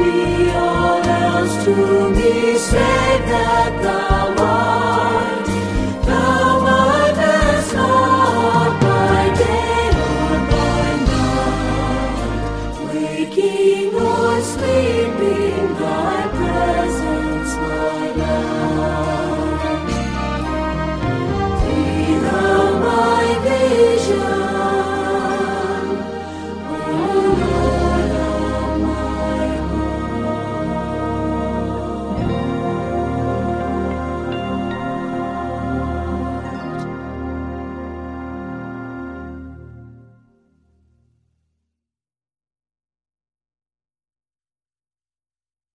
be all else to me, save that thou art. Thou mindest not by day or by night, waking or sleeping.